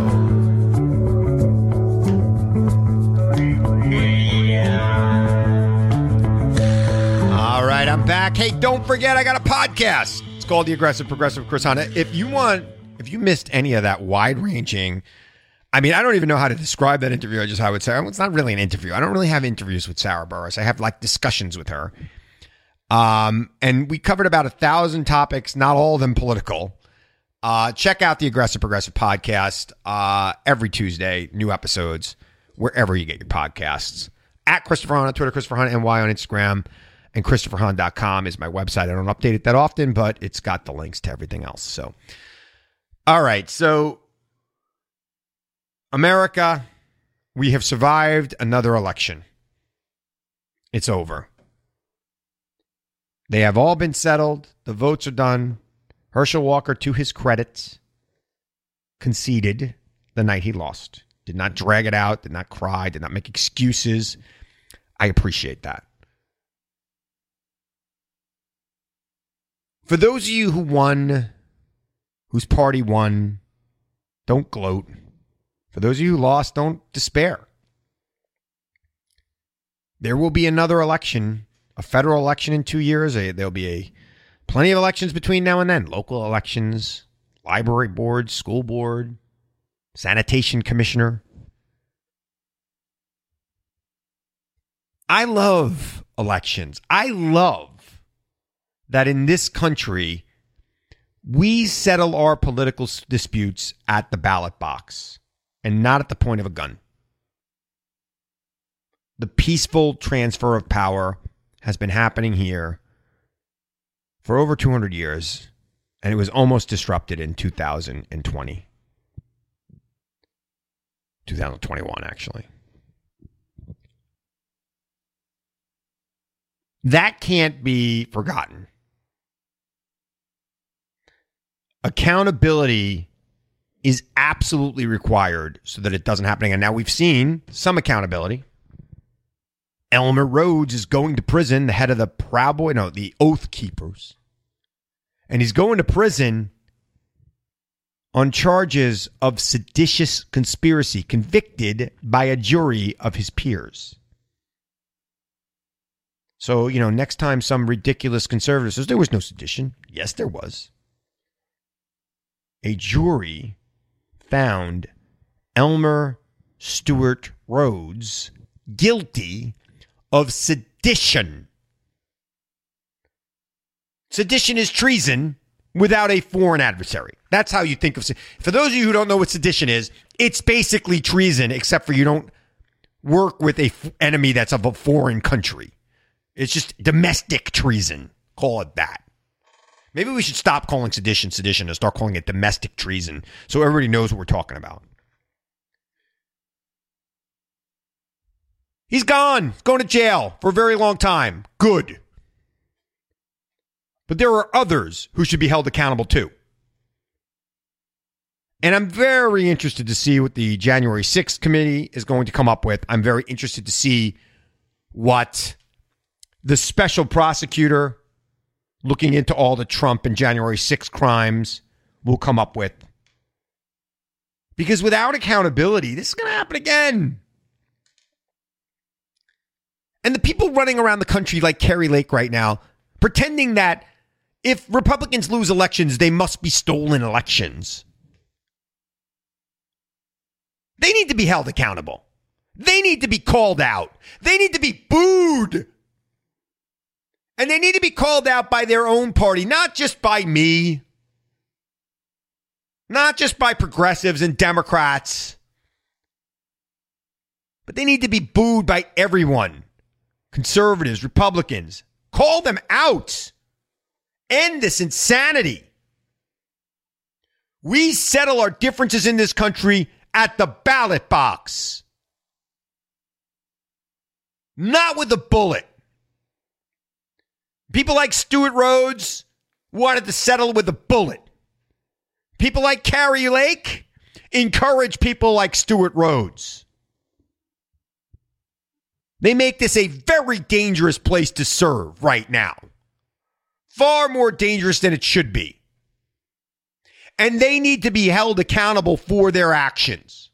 All right, I'm back. Hey, don't forget, I got a podcast. It's called The Aggressive Progressive Chris Hahn. If you want, if you missed any of that wide-ranging, I mean, I don't even know how to describe that interview I just had with Sarah. It's not really an interview. I don't really have interviews with Sarah Burris. I have like discussions with her. Um, and we covered about a thousand topics, not all of them political. Uh, check out the Aggressive Progressive podcast, uh, every Tuesday, new episodes, wherever you get your podcasts. At Christopher Hahn on Twitter, Christopher Hahn N Y on Instagram, and Christopher Hahn dot com is my website. I don't update it that often, but it's got the links to everything else. So, all right. So, America, we have survived another election. It's over. They have all been settled. The votes are done. Herschel Walker, to his credit, conceded the night he lost. Did not drag it out, did not cry, did not make excuses. I appreciate that. For those of you who won, whose party won, don't gloat. For those of you who lost, don't despair. There will be another election. A federal election in two years. There'll be a plenty of elections between now and then. Local elections, library board, school board, sanitation commissioner. I love elections. I love that in this country, we settle our political disputes at the ballot box and not at the point of a gun. The peaceful transfer of power has been happening here for over two hundred years, and it was almost disrupted in two thousand twenty. two thousand twenty-one, actually. That can't be forgotten. Accountability is absolutely required so that it doesn't happen again. Now, we've seen some accountability. Elmer Rhodes is going to prison, the head of the Proud Boy, no, the Oath Keepers. And he's going to prison on charges of seditious conspiracy, convicted by a jury of his peers. So, you know, next time some ridiculous conservative says there was no sedition. Yes, there was. A jury found Elmer Stewart Rhodes guilty of sedition. Sedition is treason without a foreign adversary. That's how you think of it. For those of you who don't know what sedition is, it's basically treason, except for you don't work with a f- enemy that's of a foreign country. It's just domestic treason. Call it that. Maybe we should stop calling sedition sedition and start calling it domestic treason so everybody knows what we're talking about. He's gone. He's going to jail for a very long time. Good. But there are others who should be held accountable too. And I'm very interested to see what the January sixth committee is going to come up with. I'm very interested to see what the special prosecutor looking into all the Trump and January sixth crimes will come up with. Because without accountability, this is going to happen again. And the people running around the country like Kari Lake right now, pretending that if Republicans lose elections, they must be stolen elections. They need to be held accountable. They need to be called out. They need to be booed. And they need to be called out by their own party, not just by me. Not just by progressives and Democrats. But they need to be booed by everyone. Conservatives, Republicans. Call them out. End this insanity. We settle our differences in this country at the ballot box. Not with a bullet. People like Stewart Rhodes wanted to settle with a bullet. People like Kari Lake encourage people like Stewart Rhodes. They make this a very dangerous place to serve right now. Far more dangerous than it should be. And they need to be held accountable for their actions.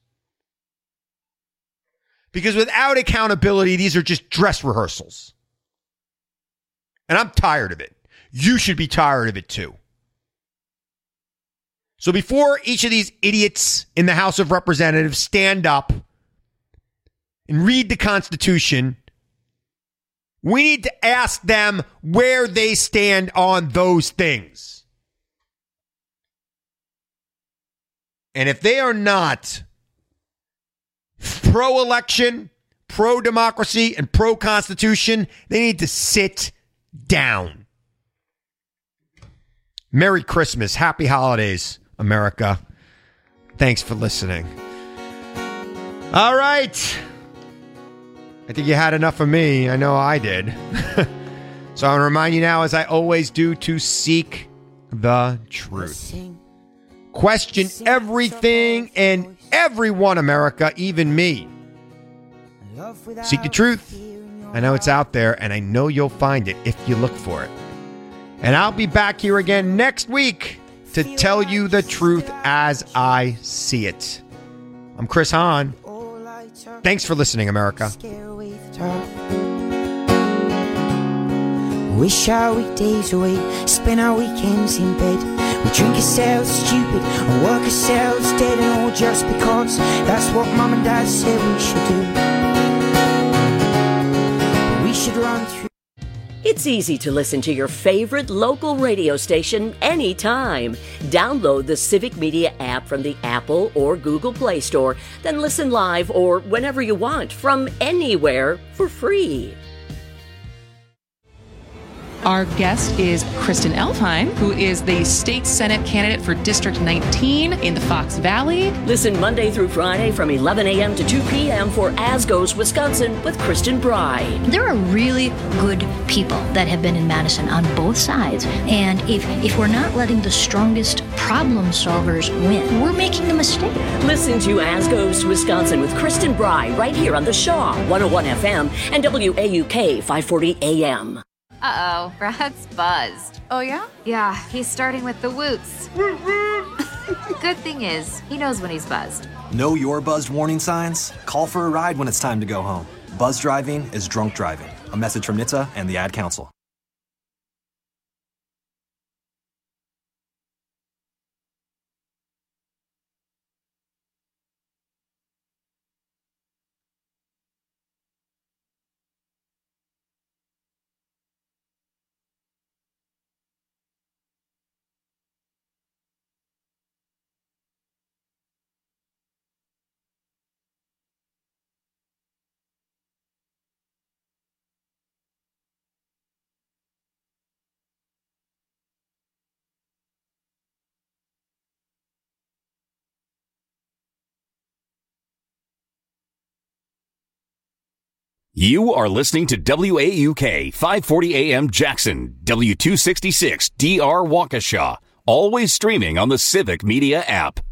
Because without accountability, these are just dress rehearsals. And I'm tired of it. You should be tired of it too. So before each of these idiots in the House of Representatives stand up and read the Constitution, we need to ask them where they stand on those things. And if they are not pro-election, pro-democracy, and pro-constitution, they need to sit down. Merry Christmas. Happy holidays, America. Thanks for listening. All right. I think you had enough of me. I know I did. So I want to remind you now, as I always do, to seek the truth. Question everything and everyone, America, even me. Seek the truth. I know it's out there, and I know you'll find it if you look for it. And I'll be back here again next week to tell you the truth as I see it. I'm Chris Hahn. Thanks for listening, America. Wish our weekdays away, spend our weekends in bed. We drink ourselves stupid and work ourselves dead, and all just because that's what mum and dad said we should do. We should run through. It's easy to listen to your favorite local radio station anytime. Download the Civic Media app from the Apple or Google Play Store, then listen live or whenever you want from anywhere for free. Our guest is Kristen Elfheim, who is the state Senate candidate for District nineteen in the Fox Valley. Listen Monday through Friday from eleven a.m. to two p.m. for As Goes Wisconsin with Kristen Bry. There are really good people that have been in Madison on both sides. And if, if we're not letting the strongest problem solvers win, we're making a mistake. Listen to As Goes Wisconsin with Kristen Bry right here on the Shaw one oh one F M and W A U K five forty A M. Uh-oh, Brad's buzzed. Oh, yeah? Yeah, he's starting with the woots. Good thing is, he knows when he's buzzed. Know your buzzed warning signs? Call for a ride when it's time to go home. Buzz driving is drunk driving. A message from N H T S A and the Ad Council. You are listening to W A U K five forty A M Jackson, W two sixty-six D R Waukesha, always streaming on the Civic Media app.